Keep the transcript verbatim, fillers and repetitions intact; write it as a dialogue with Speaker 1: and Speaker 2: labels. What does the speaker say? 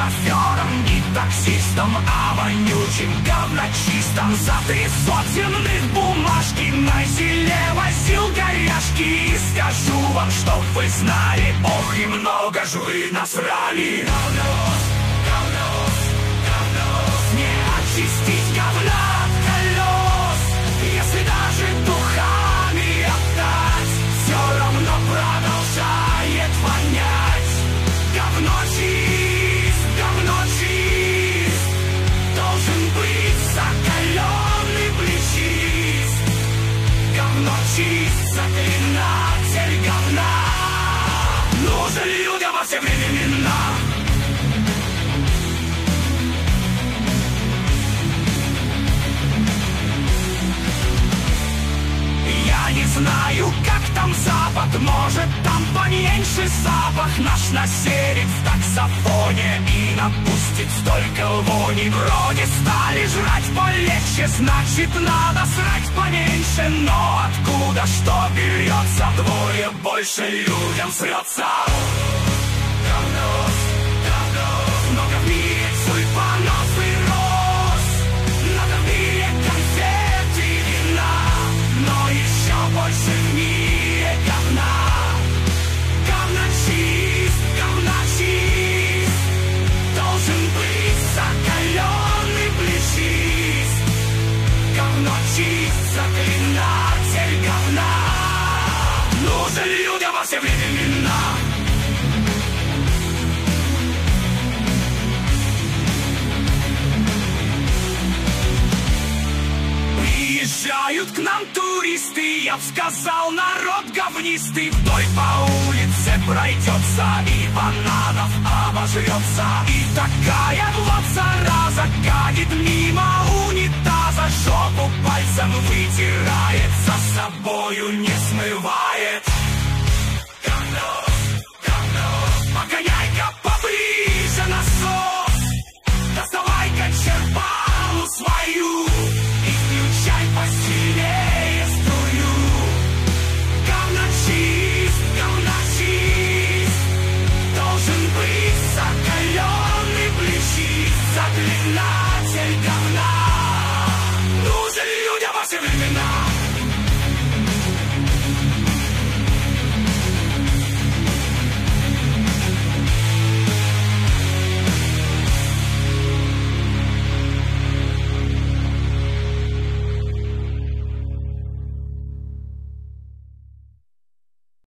Speaker 1: шофером, не таксистом, а вонючим говночистом. За три сотенных бумажки на селе возил горяшки. И скажу вам, чтоб вы знали, ох, и много ж вы насрали. Говнос, говнос, говнос, не очистить говна от колес. Если даже духами отдать, все равно продолжает вонять. Говно чист, говно чист, должен быть закаленный плечист. Говно чист, заклинатель говна, нужен людям во все времена. Я не знаю, как там запад, может там поменьше запах. Наш населит в таксофоне и напустит столько вони. Вроде стали жрать полегче, значит надо срать поменьше. Но откуда что берется, двое больше людям срется. Говнос, говнос, много в мире цуйпанов и роз. Надо в мире конфет и вина, но еще больше в мире говна. Говночист, говночист, должен быть закаленный плечист. Говночист, заклинатель говна, нужен людям во все времена. Приезжают к нам туристы, я б сказал, народ говнистый. Вдоль по улице пройдется и бананов обожрется. И такая вот зараза катит мимо унитаза, жопу пальцем вытирает, за собою не смывает.